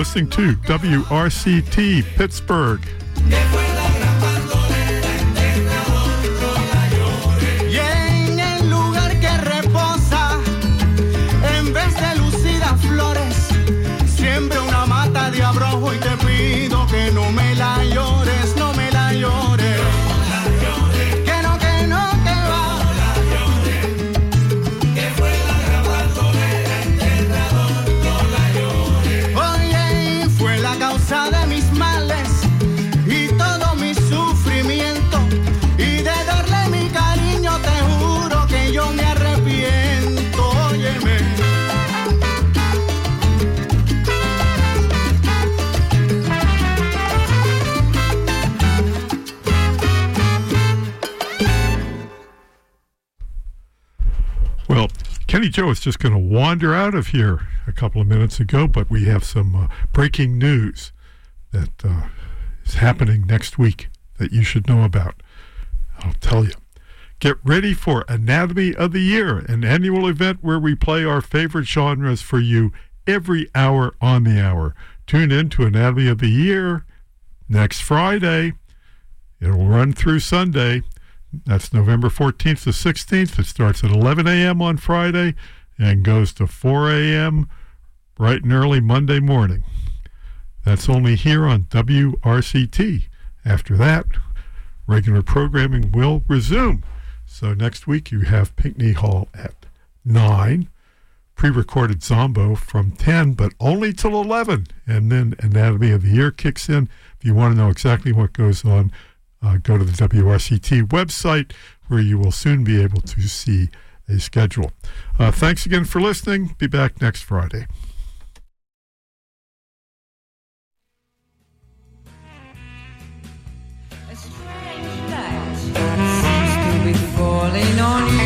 listening to WRCT Pittsburgh. De abrojo y te pido que no me la llores, no me la llores. Que no, que no, que va. No la llores. Que fue la grabadora, el enterrador, no la llores. Oye, fue la causa de mis males y todo mi sufrimiento. Y de darle mi cariño te juro que yo me arrepiento. Óyeme. Well, Kenny Joe was just going to wander out of here a couple of minutes ago, but we have some breaking news that is happening next week that you should know about. I'll tell you. Get ready for Anatomy of the Year, an annual event where we play our favorite genres for you every hour on the hour. Tune in to Anatomy of the Year next Friday. It'll run through Sunday. That's November 14th to 16th. It starts at 11 a.m. on Friday and goes to 4 a.m. bright and early Monday morning. That's only here on WRCT. After that, regular programming will resume. So next week you have Pinckney Hall at 9, pre-recorded Zombo from 10, but only till 11. And then Anatomy of the Year kicks in. If you want to know exactly what goes on, go to the WRCT website where you will soon be able to see a schedule. Thanks again for listening. Be back next Friday. A strange light seems to be falling on you.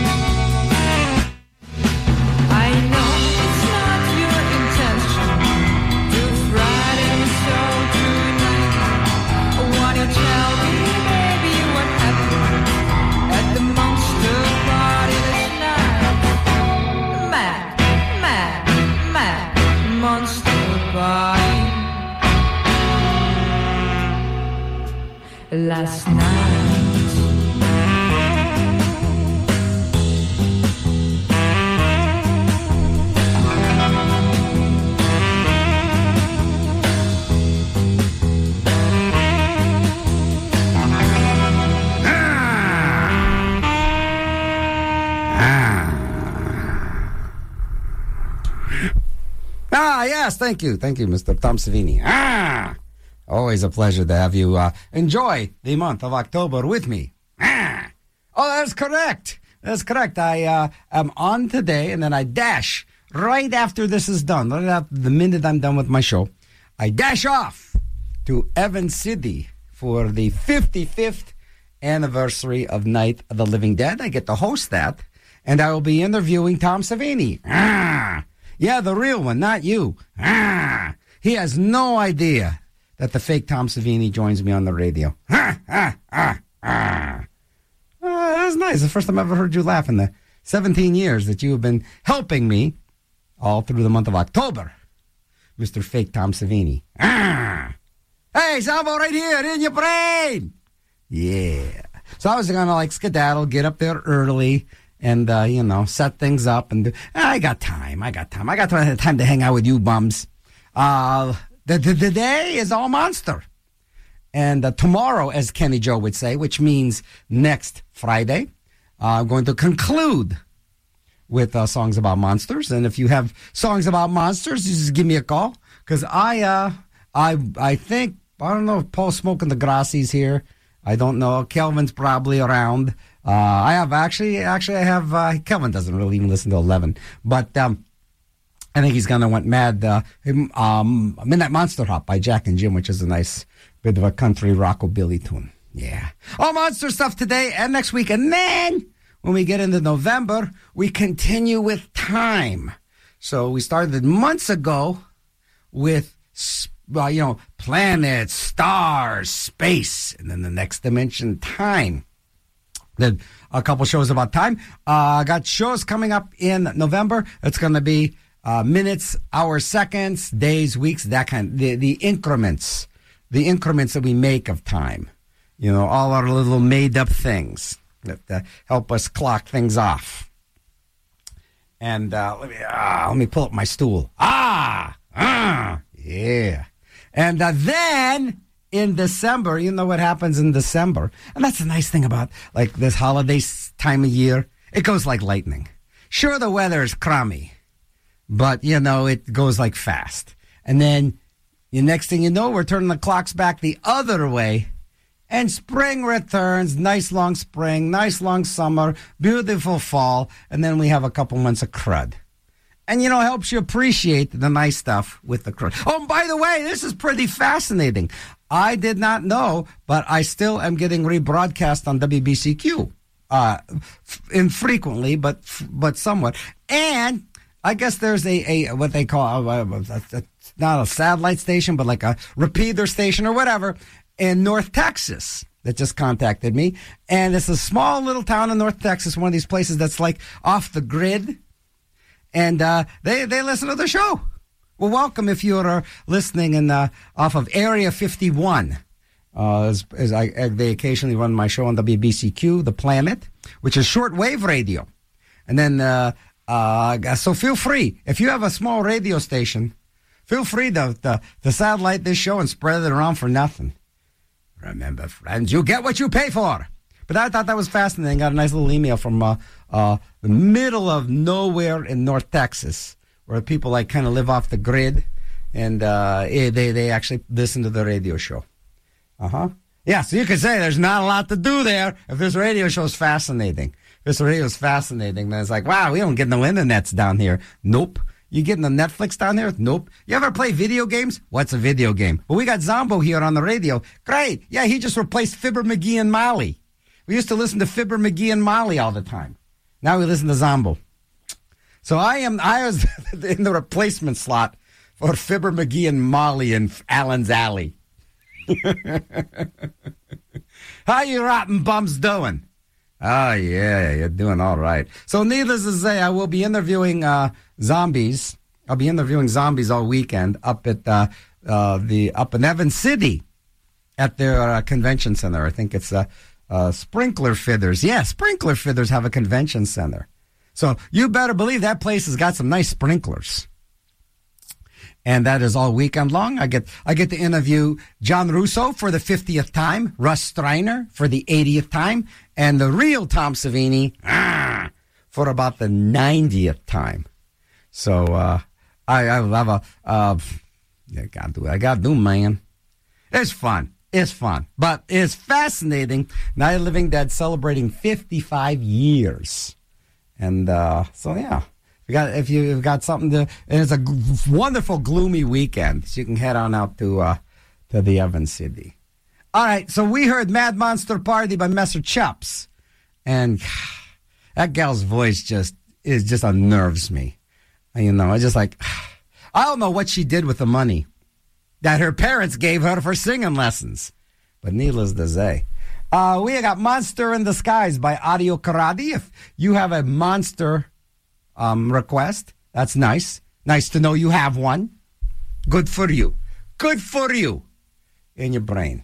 I know it's not your intention to frighten me so tonight. Why don't you tell me, baby, what happened at the monster party last night? Mad monster party last night. Yes, thank you, Mr. Tom Savini. Always a pleasure to have you enjoy the month of October with me. Oh, that's correct. I am on today, and then I dash right after this is done. Right after the minute I'm done with my show, I dash off to Evans City for the 55th anniversary of Night of the Living Dead. I get to host that, and I will be interviewing Tom Savini. Yeah, the real one, not you. He has no idea that the fake Tom Savini joins me on the radio. That was nice. The first time I ever heard you laugh in the 17 years that you have been helping me all through the month of October, Mr. Fake Tom Savini. Hey, Salvo, right here in your brain. Yeah. So I was going to skedaddle, get up there early, and, set things up. And I got time. I got time to hang out with you bums. The day is all monster. And tomorrow, as Kenny Joe would say, which means next Friday, I'm going to conclude with songs about monsters. And if you have songs about monsters, you just give me a call. Because I think, I don't know if Paul Smoking the Grassi's here. I don't know. Kelvin's probably around. I have Kelvin doesn't really even listen to 11. But I think he's going to went mad. Midnight Monster Hop by Jack and Jim, which is a nice bit of a country rockabilly tune. Yeah. All monster stuff today and next week. And then when we get into November, we continue with time. So we started months ago with, planets, stars, space, and then the next dimension, time. Did a couple shows about time. Got shows coming up in November. It's going to be minutes, hours, seconds, days, weeks, that kind, the increments that we make of time. You know, all our little made-up things that help us clock things off. And let me pull up my stool. Yeah. And then in December, you know what happens in December? And that's the nice thing about like this holiday time of year. It goes like lightning. Sure, the weather is crummy, but, you know, it goes like fast. And then the next thing you know, we're turning the clocks back the other way. And spring returns, nice long spring, nice long summer, beautiful fall, and then we have a couple months of crud. And, you know, it helps you appreciate the nice stuff with the crud. Oh, and by the way, this is pretty fascinating. I did not know, but I still am getting rebroadcast on WBCQ. Infrequently, but somewhat. And I guess there's a what they call, not a satellite station, but like a repeater station or whatever, in North Texas that just contacted me. And it's a small little town in North Texas, one of these places that's like off the grid. And they listen to the show. Well, welcome if you're listening in off of Area 51. They occasionally run my show on WBCQ, The Planet, which is shortwave radio. And then, so feel free. If you have a small radio station, feel free to satellite this show and spread it around for nothing. Remember, friends, you get what you pay for. But I thought that was fascinating. Got a nice little email from the middle of nowhere in North Texas, where people like kind of live off the grid, and they actually listen to the radio show. Yeah, so you could say there's not a lot to do there if this radio show is fascinating. If this radio is fascinating, then it's like, wow, we don't get no internets down here. Nope. You getting the Netflix down there? Nope. You ever play video games? What's a video game? Well, we got Zombo here on the radio. Great. Yeah, he just replaced Fibber McGee and Molly. We used to listen to Fibber McGee and Molly all the time. Now we listen to Zombo. So I was in the replacement slot for Fibber McGee and Molly in Allen's Alley. How you rotten bums doing? Oh, yeah, you're doing all right. So needless to say, I will be interviewing zombies. I'll be interviewing zombies all weekend up at up in Evans City at their convention center. I think it's Sprinkler Fidders. Yeah, Sprinkler Fidders have a convention center. So you better believe that place has got some nice sprinklers. And that is all weekend long. I get to interview John Russo for the 50th time, Russ Streiner for the 80th time, and the real Tom Savini for about the 90th time. So I have I gotta do, man. It's fun. It's fun, but it's fascinating. Night of the Living Dead celebrating 55 years, and so yeah. If you've got something to, and it's a wonderful gloomy weekend, so you can head on out to the Evans City. All right, so we heard Mad Monster Party by Messer Chups, and that gal's voice just unnerves me. You know, it's just like, I don't know what she did with the money that her parents gave her for singing lessons, but needless to say. We got Monster in the Skies by Audio Karate. If you have a monster request, that's nice. Nice to know you have one. Good for you. Good for you in your brain.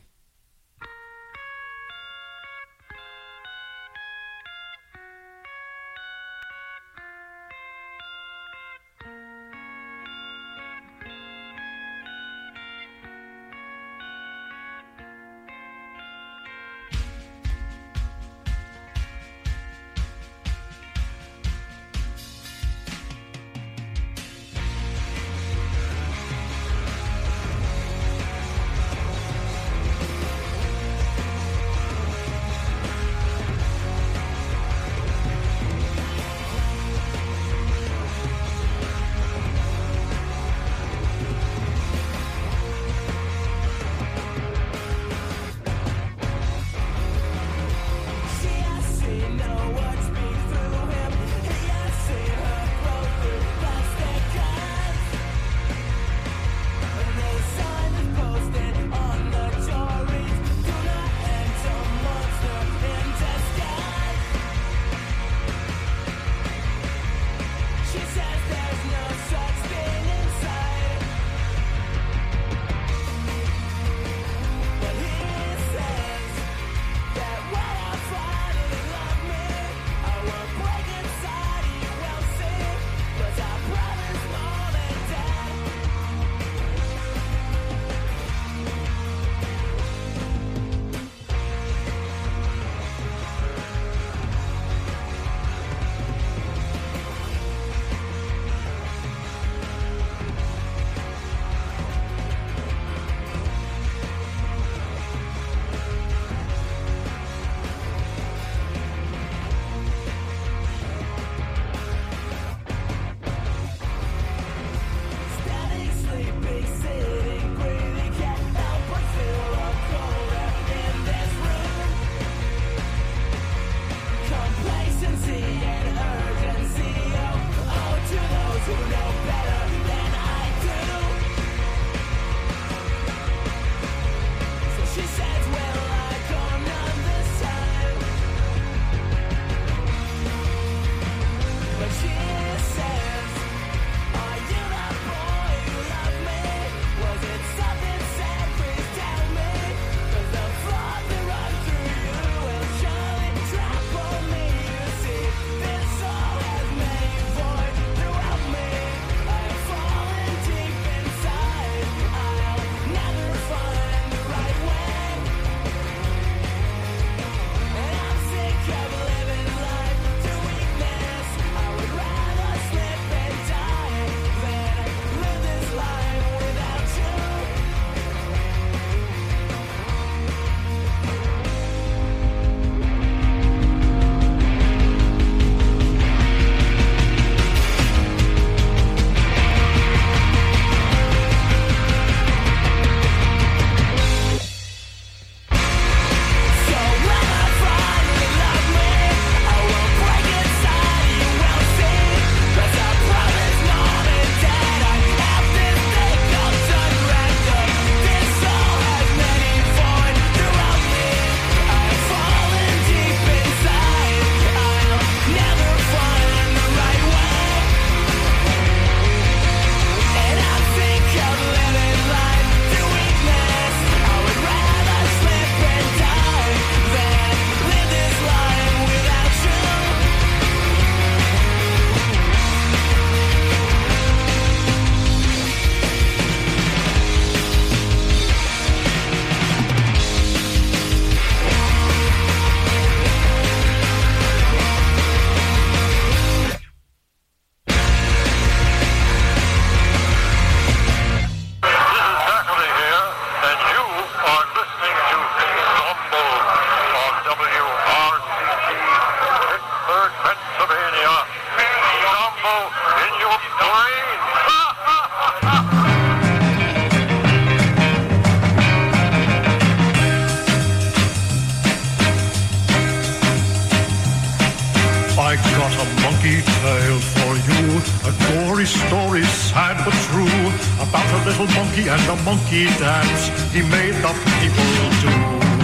A gory story, sad but true, about a little monkey and a monkey dance he made the people do.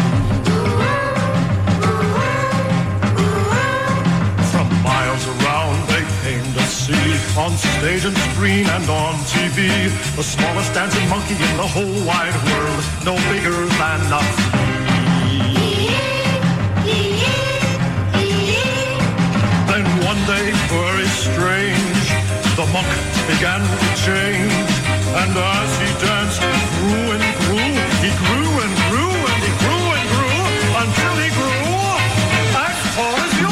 From miles around they came to see, on stage and screen and on TV, the smallest dancing monkey in the whole wide world, no bigger than a flea. Then one day, very strange, the monk began to change, and as he danced, he grew and grew, he grew and grew, and he grew and grew, until he grew as tall as you.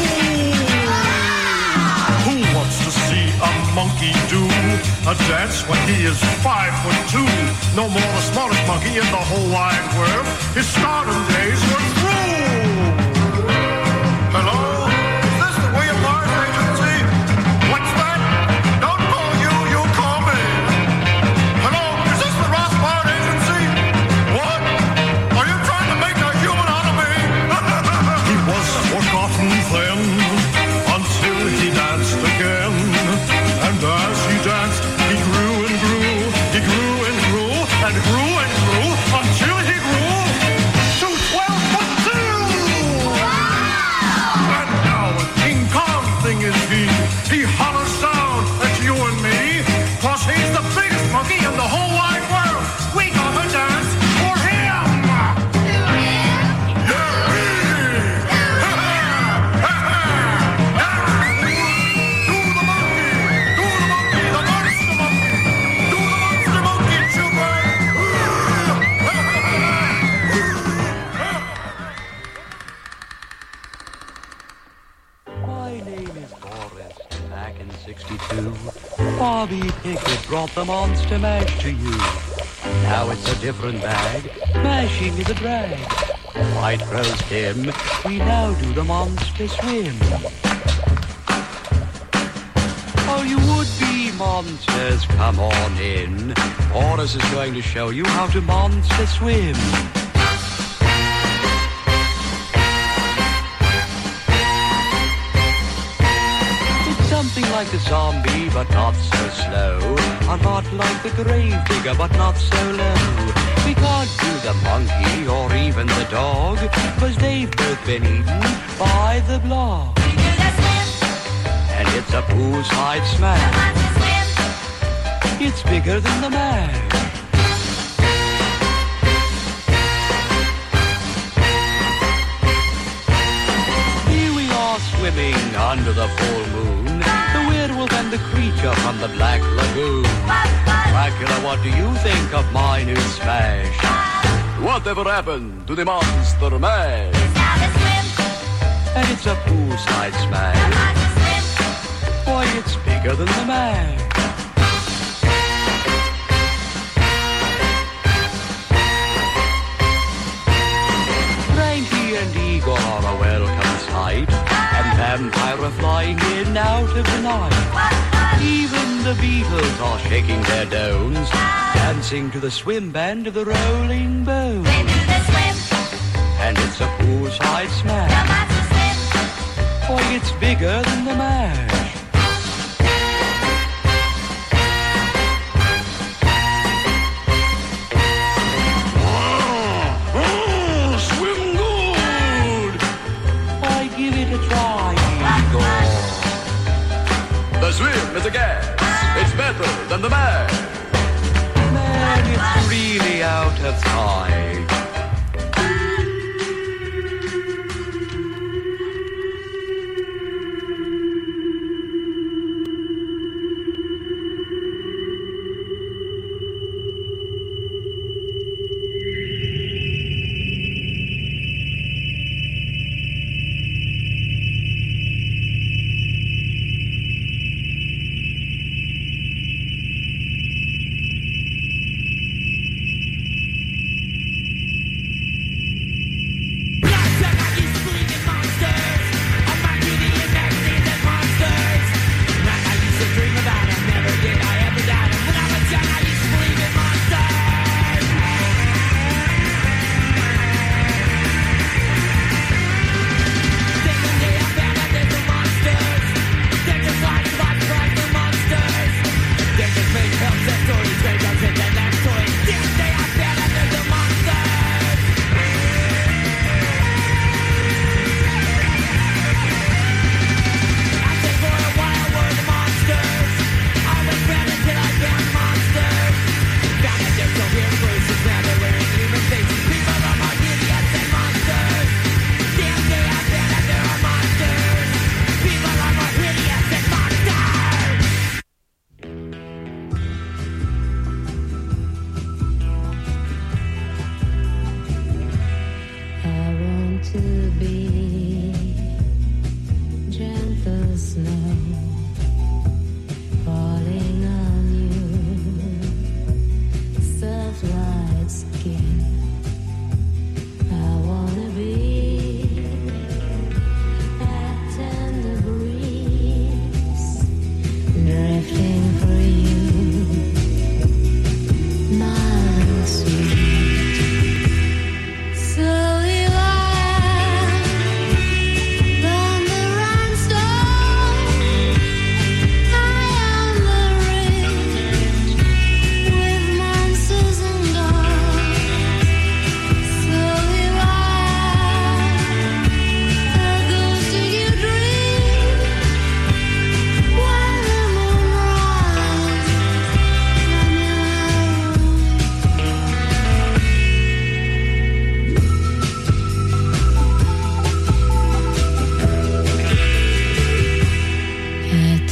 Who wants to see a monkey do a dance when he is 5'2"? No more the smallest monkey in the whole wide world. His stardom days were through. Hello? Is this the William Morris Agency? What's that? Don't call you, you call me. Hello? Is this the Ross Bard Agency? What? Are you trying to make a human out of me? He was forgotten then, until he danced again. And as he danced, he grew and grew, he grew and grew, and grew and grew, until he grew to 12'2". And now a King Kong thing is he. He hollers down at you and me, 'cause he's the biggest monkey in the whole wide world. We gonna dance for him. My name is Boris. Back in '62, Bobby Pickett brought the Monster Mash to you. Now it's a different bag. Mashing is a drag. White roast him. We now do the Monster Swim. Oh, you would-be monsters, come on in. Boris is going to show you how to Monster Swim. Something like the zombie, but not so slow. A lot like the grave digger, but not so low. We can't do the monkey or even the dog, 'cause they've both been eaten by the blob. We do the swim, And it's a poolside smash. the swim. It's bigger than the mash. Here we are swimming under the full moon, the werewolf and the creature from the Black Lagoon. Dracula, what do you think of my new smash? Whatever happened to the Monster Mash? Now the swim, And it's a poolside smash. the swim. Boy, it's bigger than the mash. Frankie and Igor are a welcome sight, and vampire are flying in out of the night. Even the Beatles are shaking their dones, dancing to the swim band of the Rolling Bones. We do the swim, And it's a poolside smash. the swim. Boy, it's bigger than the mash. Swim good! I give it a try, Igor. The swim is a gas. It's better than the mash. Man, it's really out of sight.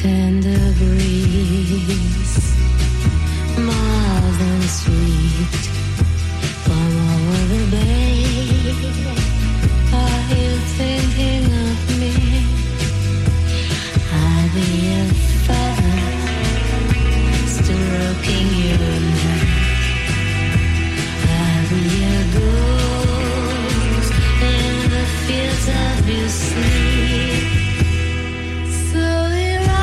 tender breeze, mild and sweet, from over the bay. Are you thinking of me? I'll be a feather stroking your neck. I'll be a ghost in the fields of your sleep. So here I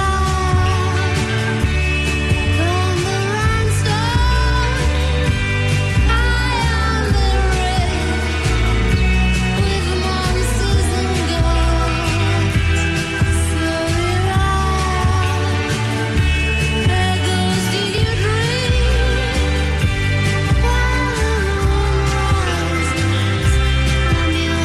from the rhinestone, I am the wreck with monsters and gods. So here I, a ghost in your dream, while the moon rises, I'm your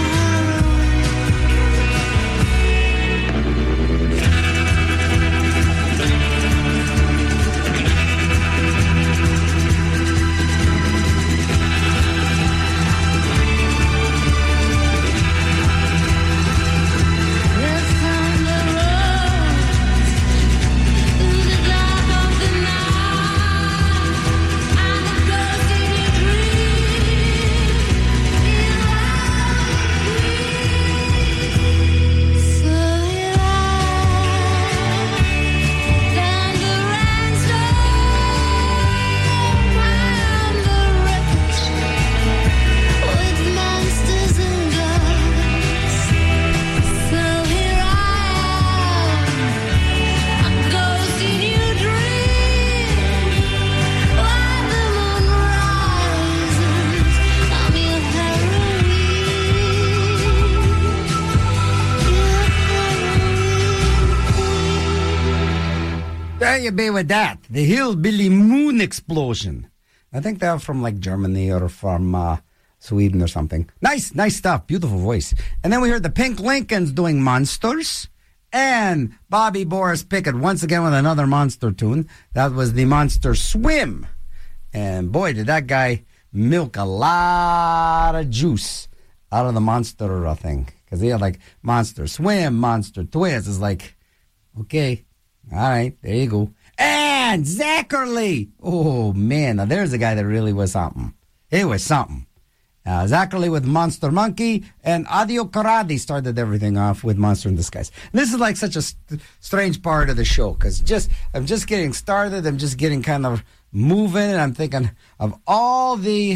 The thunder rolls through the dark of the night. I'm a ghost in your dream. So here I down the rhinestone, I'm the wreckage with monsters and gods. So here I am, a ghost in your dream. While the moon rises, I'm your heroine. There you be with that. The Hillbilly Moon Explosion. I think they're from like Germany or from Sweden or something. Nice stuff. Beautiful voice. And then we heard the Pink Lincolns doing Monsters. And Bobby Boris Pickett once again with another monster tune. That was the Monster Swim. And boy, did that guy milk a lot of juice out of the monster thing. Because he had like Monster Swim, Monster Twist. It's like, okay, all right, there you go. And Zachary. Oh, man, now there's a guy that really was something. It was something. Zachary with Monster Monkey, and Adio Karadi started everything off with Monster in Disguise. This is like such a strange part of the show, because I'm just getting started. I'm just getting kind of moving, and I'm thinking of all the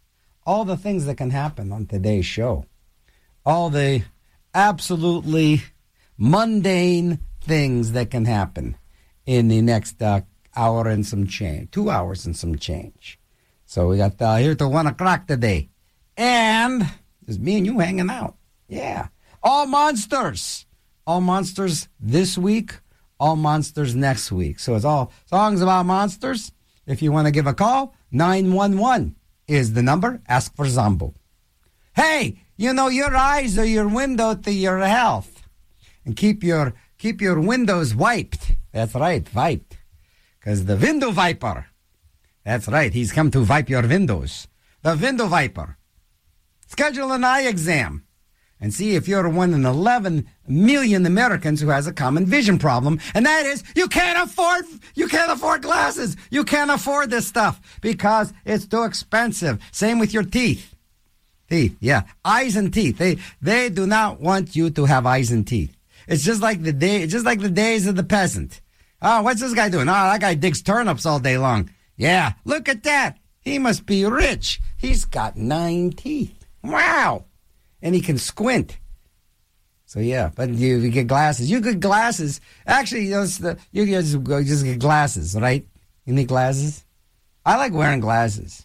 things that can happen on today's show. All the absolutely mundane things that can happen in the next hour and some change, 2 hours and some change. So we got here till 1 o'clock today. And there's me and you hanging out. Yeah. All monsters. All monsters this week. All monsters next week. So it's all songs about monsters. If you want to give a call, 911 is the number. Ask for Zombo. Hey, you know, your eyes are your window to your health. And keep your windows wiped. That's right, wiped. Because the window viper. That's right, he's come to wipe your windows. The window viper. Schedule an eye exam and see if you're one in 11 million Americans who has a common vision problem, and that is you can't afford glasses. You can't afford this stuff because it's too expensive. Same with your teeth. Teeth, yeah, eyes and teeth. They do not want you to have eyes and teeth. It's just like the days of the peasant. Oh, what's this guy doing? Oh, that guy digs turnips all day long. Yeah, look at that. He must be rich. He's got 9 teeth. Wow. And he can squint. So, yeah, but you get glasses. You get glasses. Actually, you just get glasses, right? You need glasses? I like wearing glasses.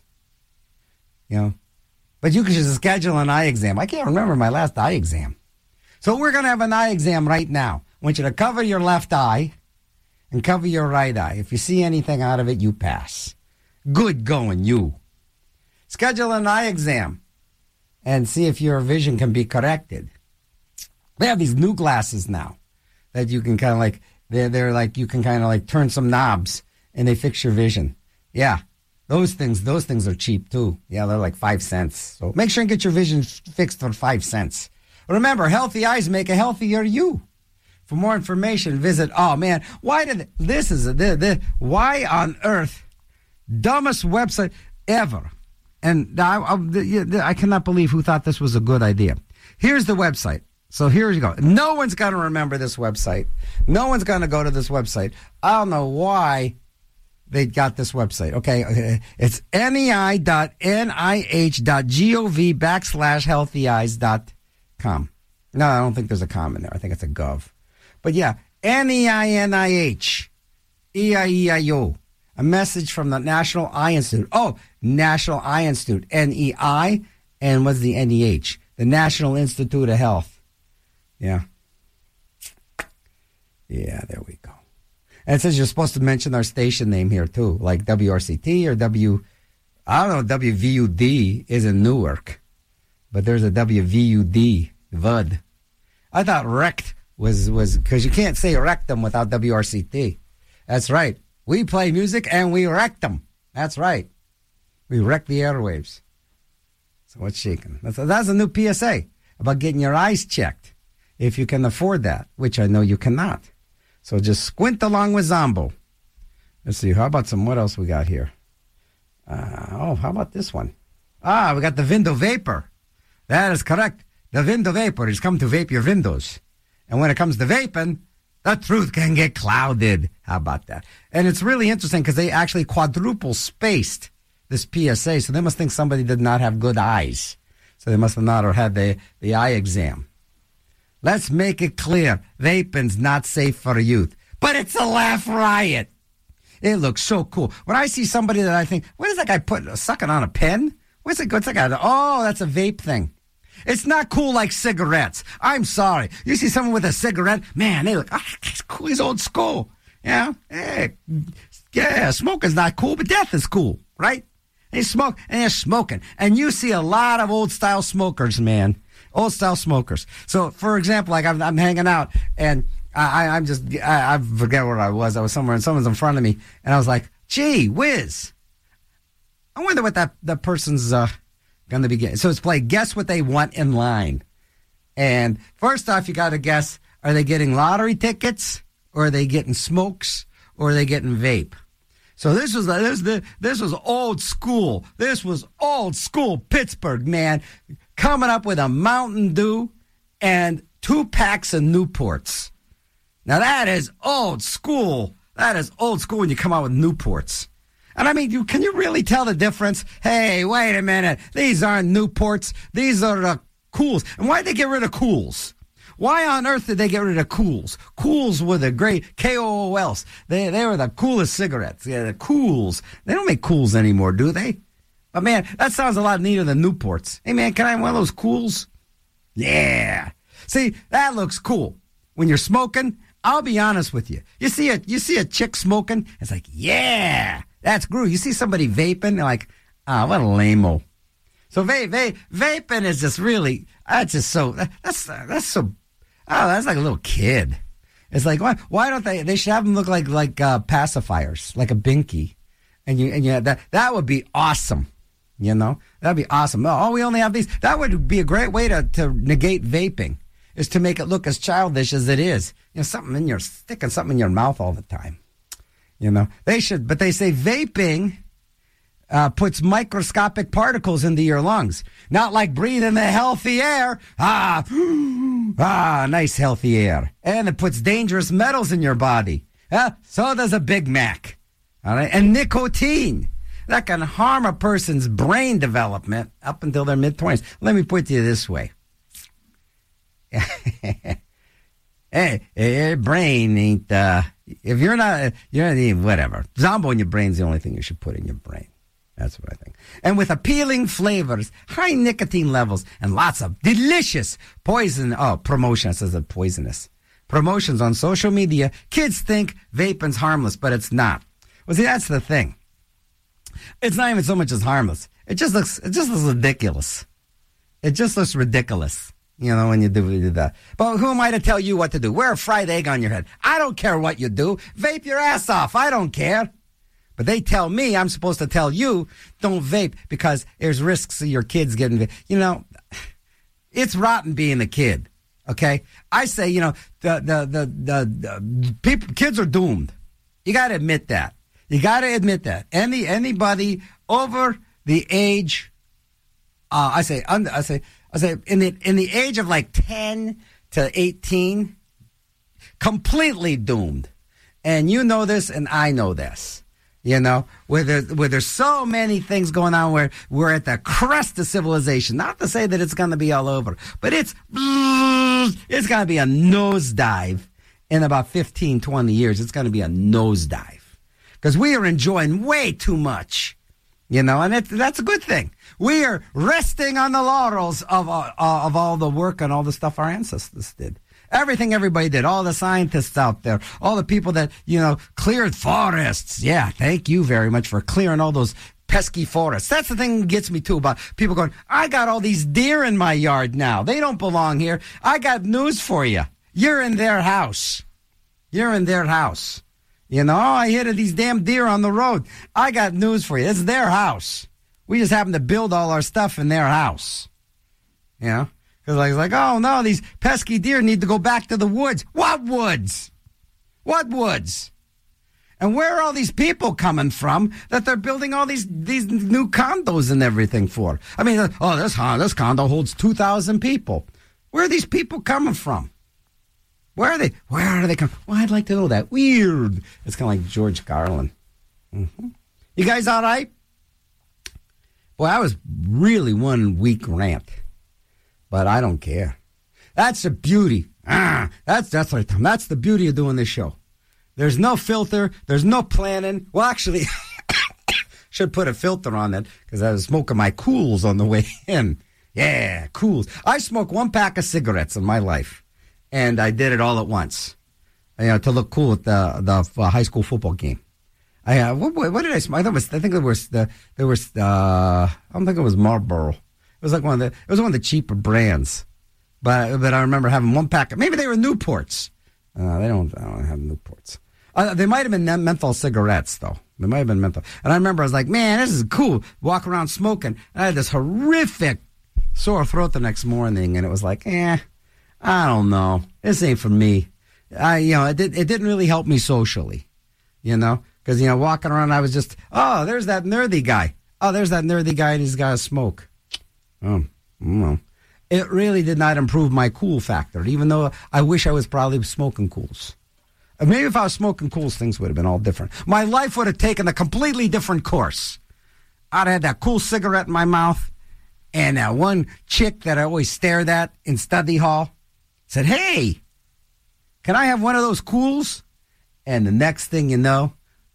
You know? But you can just schedule an eye exam. I can't remember my last eye exam. So we're going to have an eye exam right now. I want you to cover your left eye and cover your right eye. If you see anything out of it, you pass. Good going, you. Schedule an eye exam and see if your vision can be corrected. They have these new glasses now that you can kind of like, they're like, you can kind of like turn some knobs and they fix your vision. Yeah, those things are cheap too. Yeah, they're like 5 cents. So make sure and get your vision fixed for 5 cents. Remember, healthy eyes make a healthier you. For more information, visit. Oh man, why on earth? Dumbest website ever. And I cannot believe who thought this was a good idea. Here's the website. So here you go. No one's going to remember this website. No one's going to go to this website. I don't know why they got this website. Okay. It's nei.nih.gov/healthyeyes.com. No, I don't think there's a com in there. I think it's a gov. But yeah, NEINIH, EIEIO. A message from the National Eye Institute. Oh, National Eye Institute, NEI, and what's the NEH? The National Institute of Health. Yeah. Yeah, there we go. And it says you're supposed to mention our station name here, too, like WRCT or I don't know, WVUD is in Newark, but there's a WVUD, VUD. I thought rect was because you can't say rectum without WRCT. That's right. We play music and we wreck them. That's right. We wreck the airwaves. So what's shaking? That's a new PSA about getting your eyes checked if you can afford that, which I know you cannot. So just squint along with Zombo. Let's see. How about what else we got here? How about this one? We got the window vapor. That is correct. The window vapor has come to vape your windows. And when it comes to vaping, the truth can get clouded. How about that? And it's really interesting because they actually quadruple spaced this PSA. So they must think somebody did not have good eyes. So they must have not had the eye exam. Let's make it clear. Vaping's not safe for youth. But it's a laugh riot. It looks so cool. When I see somebody that I think, what is that guy sucking on a pen? What's that guy? Oh, that's a vape thing. It's not cool like cigarettes. I'm sorry. You see someone with a cigarette, man, they look, he's cool. He's old school. Yeah? Yeah, smoking's not cool, but death is cool, right? They smoke, and they're smoking. And you see a lot of old-style smokers, man. Old-style smokers. So, for example, like I'm hanging out, and I forget where I was. I was somewhere, and someone's in front of me, and I was like, gee whiz. I wonder what that person's going to be getting. So it's like, guess what they want in line. And first off, you got to guess, are they getting lottery tickets, or are they getting smokes, or are they getting vape? So this was old school. This was old school Pittsburgh, man, coming up with a Mountain Dew and 2 packs of Newports. Now that is old school. That is old school when you come out with Newports. And I mean, can you really tell the difference? Hey, wait a minute. These aren't Newports. These are the Cools. And why did they get rid of Cools? Why on earth did they get rid of Cools? Cools were the great K-O-O-Ls. They were the coolest cigarettes. Yeah, the Cools. They don't make Cools anymore, do they? But man, that sounds a lot neater than Newports. Hey man, can I have one of those Cools? Yeah. See, that looks cool. When you're smoking, I'll be honest with you. You see a chick smoking, it's like, yeah, that's groovy. You see somebody vaping, like, what a lame-o. So vaping is just really, that's like a little kid. It's like, why don't they should have them look like pacifiers, like a binky. And that would be awesome. You know, that'd be awesome. Oh, we only have these. That would be a great way to negate vaping, is to make it look as childish as it is. You know, sticking something in your mouth all the time. You know, they should, but they say vaping puts microscopic particles into your lungs. Not like breathing the healthy air. Nice healthy air. And it puts dangerous metals in your body. So does a Big Mac. All right, and nicotine. That can harm a person's brain development up until their mid-20s. Let me put it this way. Hey, your brain ain't, if you're not whatever. Zombo in your brain's the only thing you should put in your brain. That's what I think. And with appealing flavors, high nicotine levels, and lots of delicious promotion. It says it's poisonous. Promotions on social media, kids think vaping's harmless, but it's not. Well, see, that's the thing. It's not even so much as harmless. It just looks ridiculous. It just looks ridiculous, you know, when you do that. But who am I to tell you what to do? Wear a fried egg on your head. I don't care what you do. Vape your ass off. I don't care. But they tell me I'm supposed to tell you, don't vape because there's risks of your kids getting, you know, it's rotten being a kid. Okay, I say, you know, the people, kids are doomed. You got to admit that. You got to admit that. Anybody over the age, I say in the age of like 10 to 18, completely doomed. And you know this, and I know this. You know, where there's so many things going on where we're at the crest of civilization. Not to say that it's going to be all over, but it's going to be a nosedive in about 15, 20 years. It's going to be a nosedive because we are enjoying way too much, you know, and that's a good thing. We are resting on the laurels of all the work and all the stuff our ancestors did. Everything everybody did, all the scientists out there, all the people that, you know, cleared forests. Yeah, thank you very much for clearing all those pesky forests. That's the thing that gets me, too, about people going, I got all these deer in my yard now. They don't belong here. I got news for you. You're in their house. You're in their house. You know, I hit these damn deer on the road. I got news for you. It's their house. We just happen to build all our stuff in their house. You know? Because I was like, oh, no, these pesky deer need to go back to the woods. What woods? What woods? And where are all these people coming from that they're building all these new condos and everything for? I mean, oh, this condo holds 2,000 people. Where are these people coming from? Where are they? Where are they coming? Well, I'd like to know that. Weird. It's kind of like George Carlin. Mm-hmm. You guys all right? Boy, I was really one week rant. But I don't care. That's the beauty. That's right, Tom. That's the beauty of doing this show. There's no filter. There's no planning. Well, actually, should put a filter on it because I was smoking my Cools on the way in. Yeah, Cools. I smoked one pack of cigarettes in my life, and I did it all at once, you know, to look cool at the high school football game. What did I smoke? I don't think it was Marlboro. It was like one of the cheaper brands, but I remember having one pack. Maybe they were Newports. I don't have Newports. They might have been menthol cigarettes though. They might have been menthol. And I remember I was like, man, this is cool. Walk around smoking. And I had this horrific sore throat the next morning, and it was like, I don't know. This ain't for me. It didn't really help me socially, you know, because walking around I was just, oh, there's that nerdy guy. Oh, there's that nerdy guy, and he's got a smoke. No. It really did not improve my cool factor, even though I wish I was probably smoking Cools. Maybe if I was smoking Cools, things would have been all different. My life would have taken a completely different course. I'd have had that cool cigarette in my mouth, and that one chick that I always stared at in study hall said, hey, can I have one of those Cools? And the next thing you know,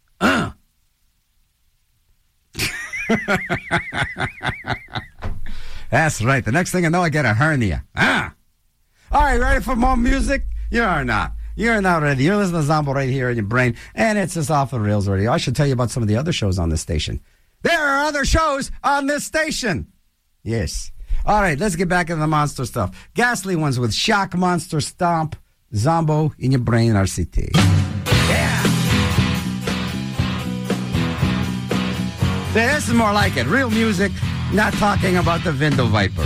That's right. The next thing I know, I get a hernia. All right, ready for more music? You're not. You're not ready. You're listening to Zombo right here in your brain, and it's just off the rails radio. I should tell you about some of the other shows on this station. There are other shows on this station. Yes. All right, let's get back into the monster stuff. Ghastly ones with Shock Monster Stomp, Zombo in your brain, RCT. Yeah. This is more like it. Real music, not talking about the Vindel Viper.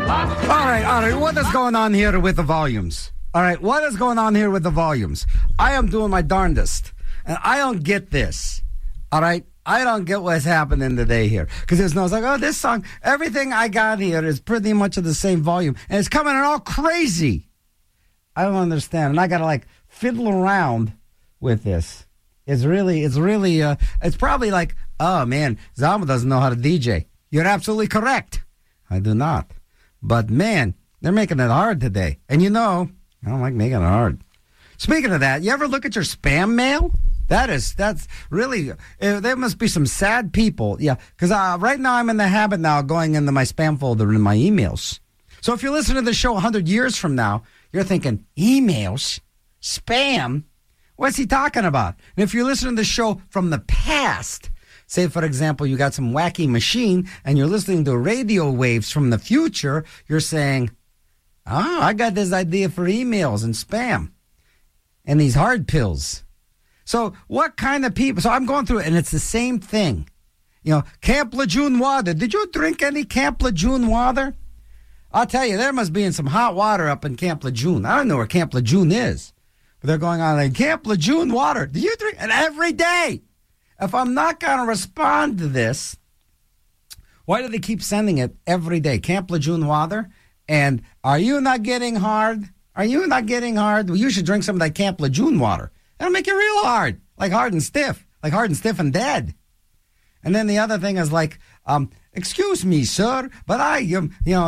All right. What is going on here with the volumes? All right, what is going on here with the volumes? I am doing my darndest, and I don't get this. All right? I don't get what's happening today here. Because it's like, oh, this song, everything I got here is pretty much of the same volume, and it's coming in all crazy. I don't understand, and I got to, like, fiddle around with this. It's probably like, oh, man, Zama doesn't know how to DJ. You're absolutely correct. I do not. But, man, they're making it hard today. And you know, I don't like making it hard. Speaking of that, you ever look at your spam mail? That's really, there must be some sad people. Yeah, because right now I'm in the habit now of going into my spam folder in my emails. So if you listen to the show 100 years from now, you're thinking, emails? Spam? What's he talking about? And if you're listening to the show from the past, say, for example, you got some wacky machine and you're listening to radio waves from the future, you're saying, I got this idea for emails and spam and these hard pills. So what kind of people? So I'm going through it, and it's the same thing. You know, Camp Lejeune water. Did you drink any Camp Lejeune water? I'll tell you, there must be in some hot water up in Camp Lejeune. I don't know where Camp Lejeune is, but they're going on like, Camp Lejeune water. Do you drink it every day? If I'm not going to respond to this, why do they keep sending it every day? Camp Lejeune water? And are you not getting hard? Are you not getting hard? Well, you should drink some of that Camp Lejeune water. That'll make you real hard, like hard and stiff and dead. And then the other thing is like, excuse me, sir, but you're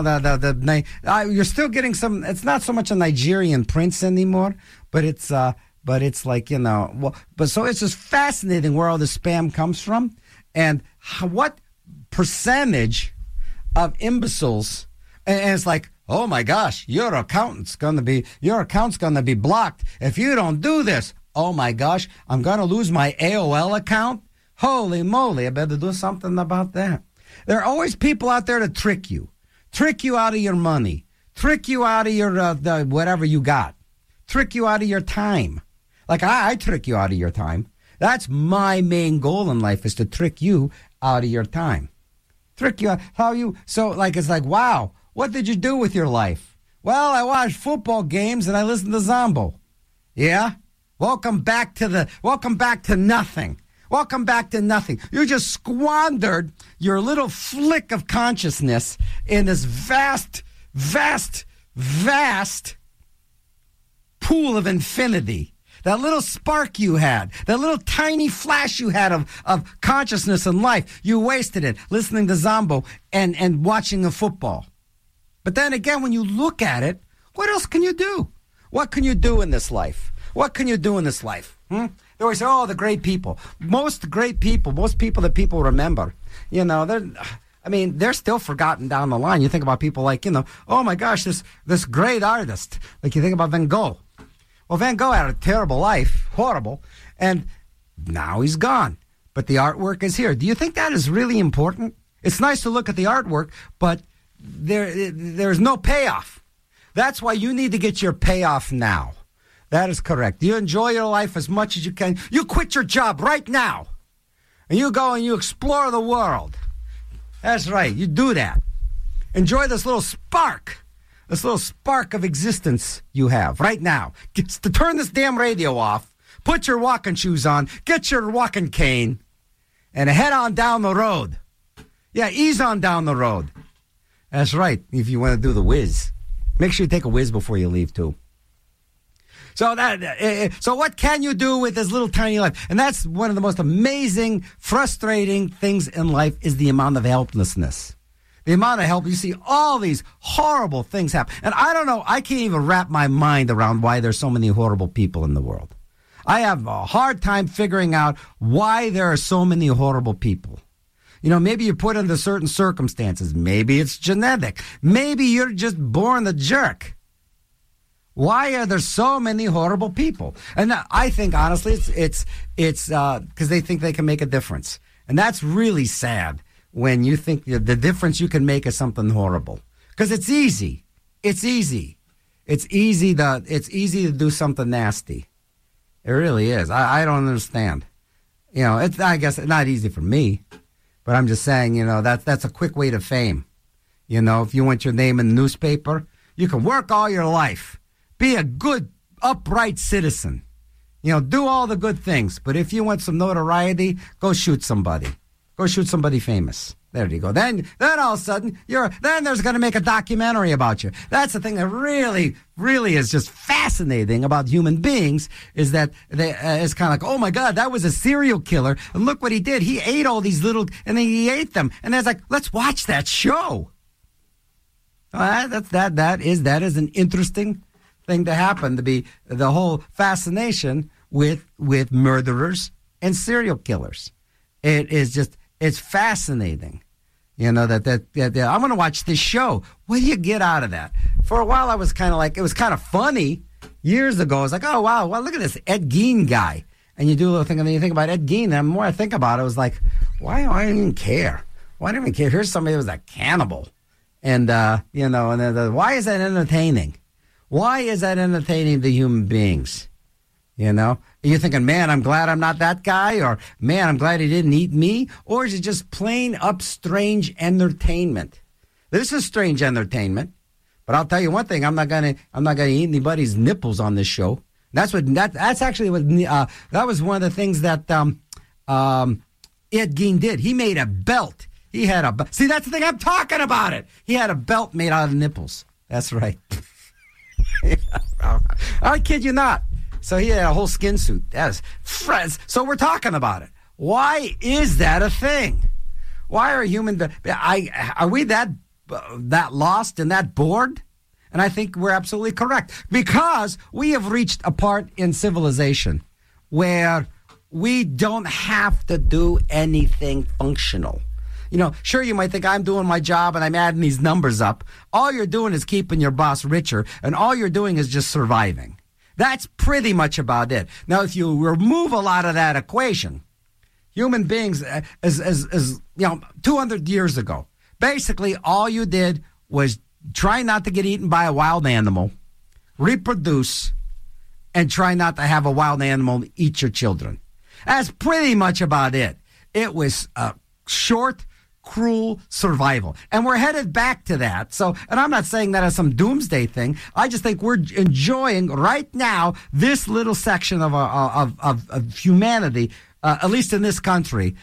still getting some. It's not so much a Nigerian prince anymore, but it's like, you know, well, but so it's just fascinating where all the spam comes from, and what percentage of imbeciles, and it's like, oh my gosh, your account's gonna be blocked if you don't do this. Oh my gosh, I'm going to lose my AOL account? Holy moly, I better do something about that. There are always people out there to trick you out of your money, trick you out of your whatever you got, trick you out of your time. Like I trick you out of your time. That's my main goal in life, is to trick you out of your time. Trick you out. So like, it's like, wow, what did you do with your life? Well, I watched football games and I listened to Zombo. Yeah? Welcome back to nothing. Welcome back to nothing. You just squandered your little flick of consciousness in this vast, vast, vast pool of infinity. That little spark you had, that little tiny flash you had of consciousness and life, you wasted it listening to Zombo and watching a football. But then again, when you look at it, what else can you do? What can you do in this life? What can you do in this life? They always say, oh, the great people. Most people that people remember, you know, they're still forgotten down the line. You think about people like, you know, oh my gosh, this great artist. Like you think about Van Gogh. Well, Van Gogh had a terrible life, horrible, and now he's gone. But the artwork is here. Do you think that is really important? It's nice to look at the artwork, but there's no payoff. That's why you need to get your payoff now. That is correct. You enjoy your life as much as you can. You quit your job right now, and you go and you explore the world. That's right. You do that. Enjoy this little spark of existence you have right now. To turn this damn radio off, put your walking shoes on, get your walking cane, and head on down the road. Yeah, ease on down the road. That's right. If you want to do the whiz, make sure you take a whiz before you leave too. So what can you do with this little tiny life? And that's one of the most amazing, frustrating things in life, is the amount of helplessness. The amount of help. You see all these horrible things happen. And I don't know, I can't even wrap my mind around why there's so many horrible people in the world. I have a hard time figuring out why there are so many horrible people. You know, maybe you're put into certain circumstances. Maybe it's genetic. Maybe you're just born a jerk. Why are there so many horrible people? And I think, honestly, it's because they think they can make a difference. And that's really sad when you think the difference you can make is something horrible. Because it's easy. It's easy. It's easy to do something nasty. It really is. I don't understand. You know, I guess it's not easy for me. But I'm just saying, you know, that's a quick way to fame. You know, if you want your name in the newspaper, you can work all your life. Be a good, upright citizen. You know, do all the good things. But if you want some notoriety, go shoot somebody. Go shoot somebody famous. There you go. Then all of a sudden, then there's going to make a documentary about you. That's the thing that really, really is just fascinating about human beings is that it's kind of like, oh my God, that was a serial killer. And look what he did. He ate all these little, and then he ate them. And it's like, let's watch that show. That is an interesting thing to happen, to be the whole fascination with murderers and serial killers. It is just, it's fascinating, you know, that I'm going to watch this show. What do you get out of that? For a while, I was kind of like, it was kind of funny. Years ago, I was like, oh, wow, well, look at this Ed Gein guy. And you do a little thing, and then you think about Ed Gein, and the more I think about it, I was like, why do I even care? Why do I even care? Here's somebody who was a cannibal. And, you know, and why is that entertaining? Why is that entertaining to human beings? You know, are you thinking, man, I'm glad I'm not that guy, or man, I'm glad he didn't eat me, or is it just plain up strange entertainment? This is strange entertainment, but I'll tell you one thing: I'm not gonna eat anybody's nipples on this show. That's actually what that was one of the things that Ed Gein did. He made a belt. He had see, that's the thing I'm talking about. It. He had a belt made out of nipples. That's right. I kid you not. So he had a whole skin suit. So we're talking about it. Why is that a thing? Why are are we that lost and that bored? And I think we're absolutely correct. Because we have reached a part in civilization where we don't have to do anything functional. You know, sure, you might think I'm doing my job and I'm adding these numbers up. All you're doing is keeping your boss richer, and all you're doing is just surviving. That's pretty much about it. Now, if you remove a lot of that equation, human beings, as you know, 200 years ago, basically all you did was try not to get eaten by a wild animal, reproduce, and try not to have a wild animal eat your children. That's pretty much about it. It was short, cruel survival. And we're headed back to that. So, and I'm not saying that as some doomsday thing. I just think we're enjoying right now this little section of humanity, at least in this country,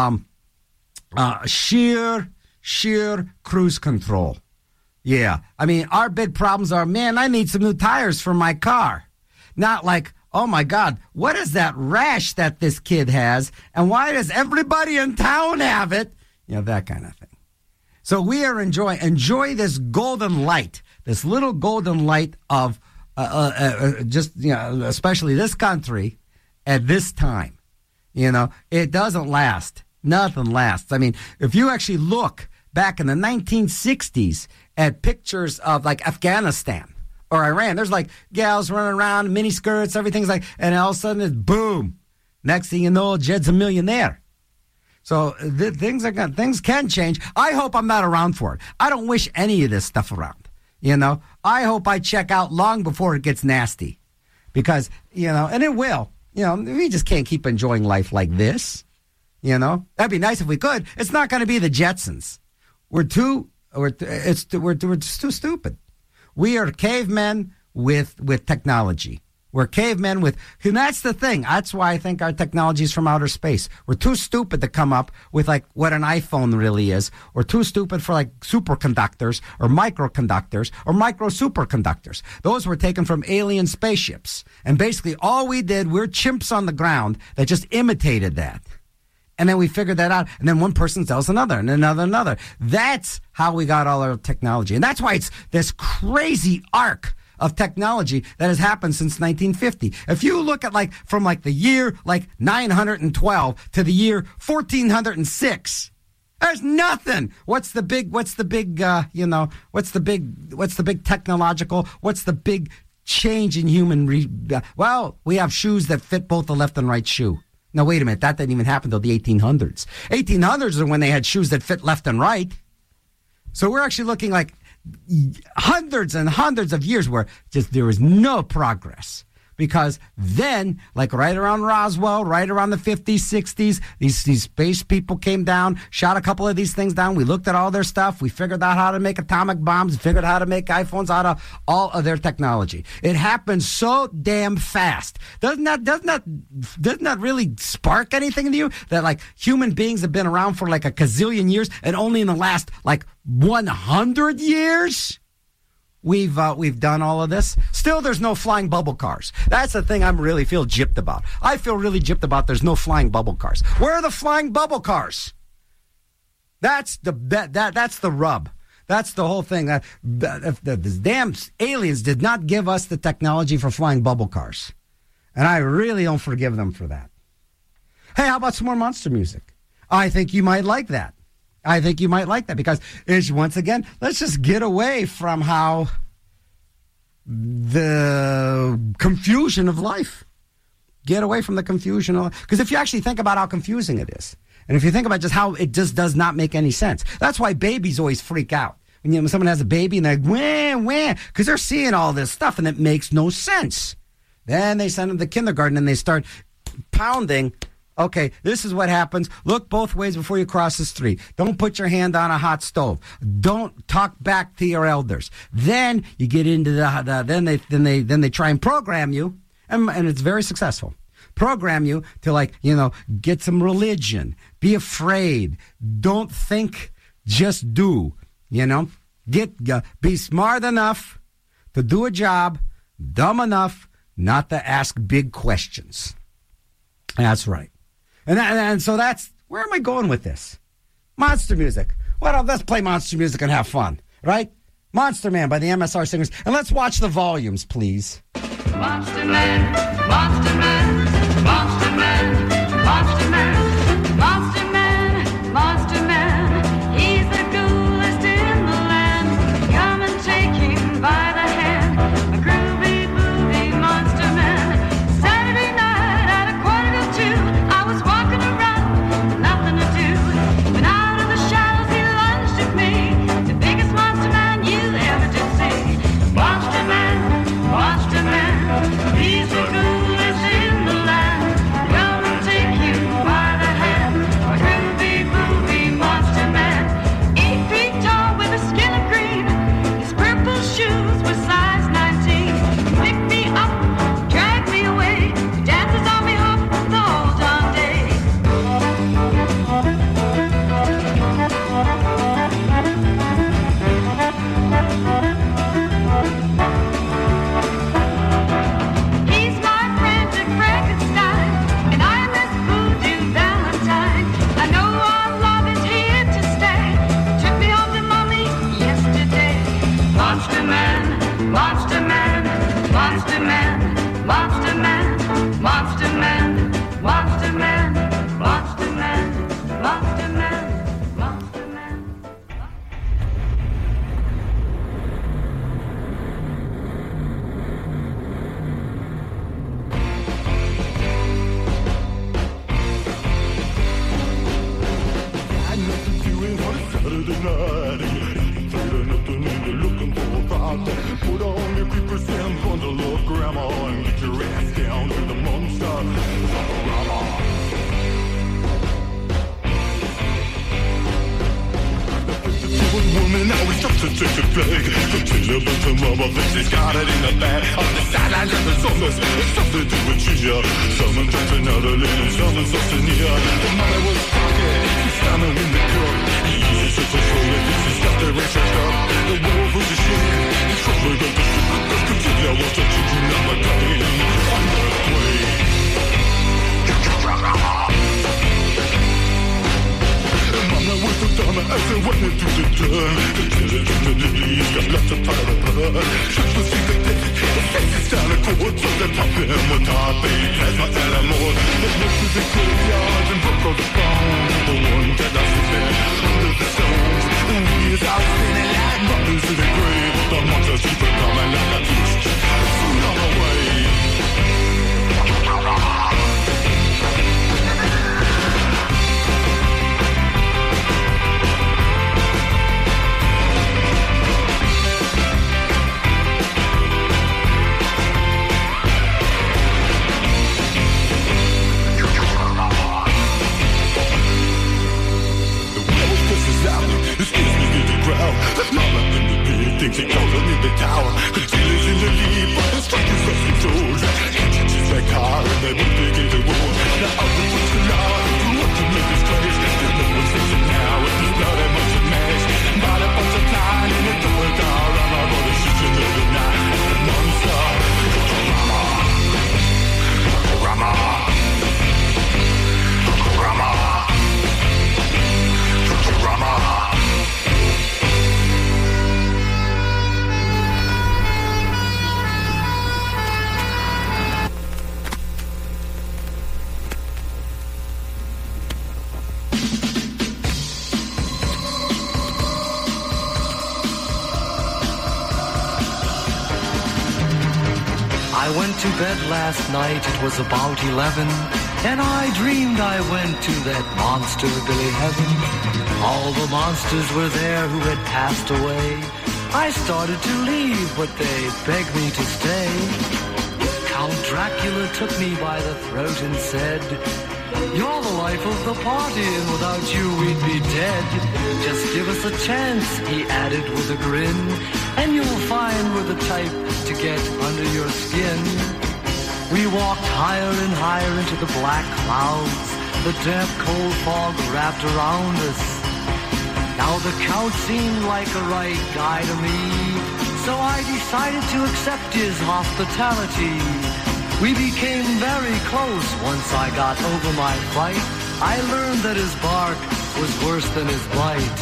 sheer cruise control. Yeah. I mean, our big problems are, man, I need some new tires for my car. Not like, oh my God, what is that rash that this kid has? And why does everybody in town have it? You know, that kind of thing. So we are enjoy this golden light, this little golden light of just, you know, especially this country at this time. You know, it doesn't last. Nothing lasts. I mean, if you actually look back in the 1960s at pictures of like Afghanistan or Iran, there's like gals running around, mini skirts, everything's like, and all of a sudden it's boom. Next thing you know, Jed's a millionaire. So things can change. I hope I'm not around for it. I don't wish any of this stuff around. You know, I hope I check out long before it gets nasty, because, you know, and it will. You know, we just can't keep enjoying life like this. You know, that'd be nice if we could. It's not going to be the Jetsons. We're too stupid. We are cavemen with technology. We're cavemen and that's the thing. That's why I think our technology is from outer space. We're too stupid to come up with like what an iPhone really is. We're too stupid for like superconductors or microconductors or micro superconductors. Those were taken from alien spaceships. And basically all we did, we're chimps on the ground that just imitated that. And then we figured that out. And then one person tells another and another. That's how we got all our technology. And that's why it's this crazy arc of technology that has happened since 1950. If you look at like from like the year like 912 to the year 1406, there's nothing. What's the big technological, what's the big change in human well, we have shoes that fit both the left and right shoe. Now, wait a minute. That didn't even happen until the 1800s. 1800s are when they had shoes that fit left and right. So we're actually looking like hundreds and hundreds of years where just there was no progress. Because then, like right around Roswell, right around the 50s, 60s, these space people came down, shot a couple of these things down. We looked at all their stuff. We figured out how to make atomic bombs, figured out how to make iPhones out of all of their technology. It happened so damn fast. Doesn't that really spark anything in you? That like human beings have been around for like a gazillion years, and only in the last like 100 years? We've done all of this. Still, there's no flying bubble cars. That's the thing I'm really feel gypped about. I feel really gypped about there's no flying bubble cars. Where are the flying bubble cars? That's the rub. That's the whole thing. If the damn aliens did not give us the technology for flying bubble cars. And I really don't forgive them for that. Hey, how about some more monster music? I think you might like that. Because it's, once again, let's just get away from how the confusion of life. Get away from the confusion of, because if you actually think about how confusing it is, and if you think about just how it just does not make any sense, that's why babies always freak out. When someone has a baby and they're like, wah, because they're seeing all this stuff and it makes no sense. Then they send them to kindergarten and they start pounding. Okay, this is what happens. Look both ways before you cross the street. Don't put your hand on a hot stove. Don't talk back to your elders. Then you get into then they try and program you, and it's very successful. Program you to get some religion. Be afraid. Don't think. Just do. Be smart enough to do a job. Dumb enough not to ask big questions. That's right. And so that's, where am I going with this? Monster music. Well, let's play monster music and have fun, right? Monster Man by the MSR Singers. And let's watch the volumes, please. Monster Man, Monster Man, Monster Man, Monster Man, Monster Man, Monster Man. He's the coolest in the land. Come and take him by the hand. A groovy, movie Monster Man. Saturday night at 1:45, I was walking around, nothing to do. When out of the shadows he lunged at me, the biggest Monster Man you ever did see. Monster Man, Monster Man, he's the coolest in the land. Come and take you by the hand. A groovy, movie Monster Man. 8 feet tall with a skin of green. His purple shoes were size 19. Pick me up, drag me away. Dances on me up the whole darn day. He's my frantic Frankenstein, and I'm his voodoo Valentine. I know our love is here to stay. Took me home to mommy yesterday. Monster Man, Monster Man, Monster Man, Monster Man, Monster Man, Monster Man, Monster Man, Monster Man, Monster Man. Got nothing doing on a Saturday night. Ain't nothing in there looking for a Friday. Put on your creepers and bundle up grandma and get your ass down to the monster. Fuck-a-rama. One woman always stops to take a flag. The killer with the mama thinks she's got it in the bag. On the sidelines of the zombies, it's something to do with Gia. Someone drinks another little, someone's so near. The mother was talking, she's standing in the court. He uses it to show that this is stuff that raised her up. The wolf was a shit, he's trouble got the shit. Let's continue, I want to teach you now my cutting on the way. Mama was so dumb as I went into the door. The killer in the lilies got lots of powder blood. Shots was in the dead, the face is down a cold. So they pop him with hard baby plasma animal. They went to the graveyard and broke all the bones. The one that I was there under the stones. And he is out spinning like mothers in the grave. The monsters keep it coming like a beast. Soon on the way. Dixie calls in the tower. Concealers in the lead, but the strikers rescue soldier. Can't touch his red car, and they will begin to war. Now out the woods collide, grew up to make this place. There's no one facing now with this blood and much of mess. Bought a bunch of time in a double down. I'm a brother, she's another night. Monster, Rama, Rama, Rama, Rama. I went to bed last night, it was about 11, and I dreamed I went to that monster Billy Heaven. All the monsters were there who had passed away. I started to leave, but they begged me to stay. Count Dracula took me by the throat and said, "You're the life of the party, and without you we'd be dead. Just give us a chance," he added with a grin, "and you'll find we're the type to get under your skin." We walked higher and higher into the black clouds. The damp, cold fog wrapped around us. Now the Count seemed like a right guy to me, so I decided to accept his hospitality. We became very close once I got over my fright. I learned that his bark was worse than his bite.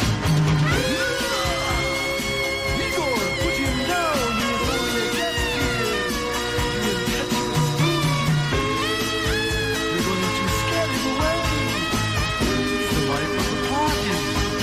Igor, put him down, he is only a guest here. You impetuous fool. You're going to scare him away. It's the life of the party.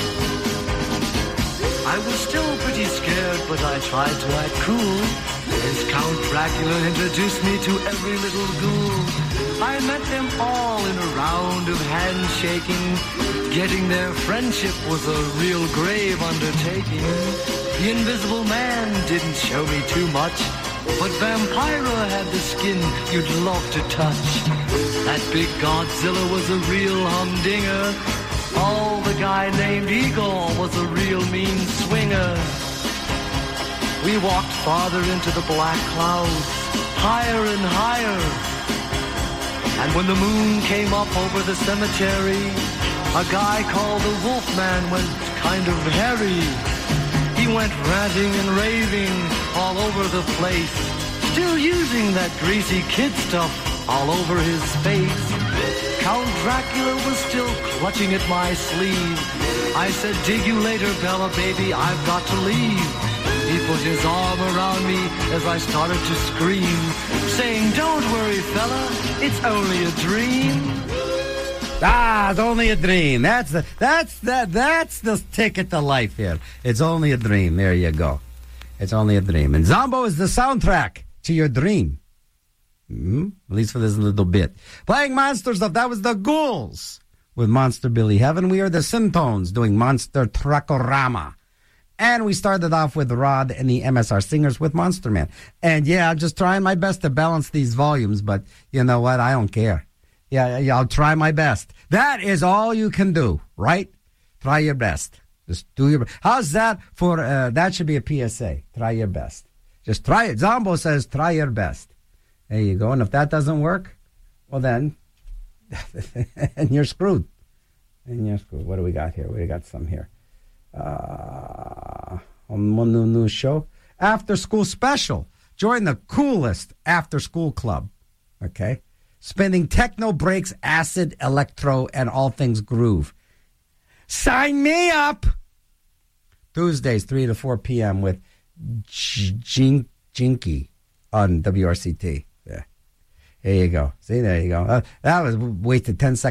I was still pretty scared, but I tried to act cool. As Count Dracula introduced me to every little ghoul, I met them all in a round of handshaking. Getting their friendship was a real grave undertaking. The Invisible Man didn't show me too much, but Vampira had the skin you'd love to touch. That big Godzilla was a real humdinger. Oh, the guy named Igor was a real mean swinger. We walked farther into the black clouds, higher and higher. And when the moon came up over the cemetery, a guy called the Wolfman went kind of hairy. He went ranting and raving all over the place, still using that greasy kid stuff all over his face. Count Dracula was still clutching at my sleeve. I said, "Dig you later, Bella, baby, I've got to leave." He put his arm around me as I started to scream, saying, "Don't worry, fella, it's only a dream." It's only a dream. That's the ticket to life here. It's only a dream. There you go. It's only a dream. And Zombo is the soundtrack to your dream. At least for this little bit. Playing Monster stuff, that was the Ghouls with Monster Billy Heaven. We are the Syntones doing Monster Truckorama. And we started off with Rod and the MSR Singers with Monster Man. And yeah, I'm just trying my best to balance these volumes, but you know what? I don't care. Yeah, I'll try my best. That is all you can do, right? Try your best. Just do your best. How's that for, that should be a PSA. Try your best. Just try it. Zombo says, try your best. There you go. And if that doesn't work, well then, and you're screwed. What do we got here? We got some here. On one new show. After School Special. Join the coolest after school club. Okay? Spending techno breaks, acid, electro, and all things groove. Sign me up! Tuesdays, 3 to 4 p.m. with Jinky on WRCT. Yeah. There you go. See, there you go. That was wasted 10 seconds.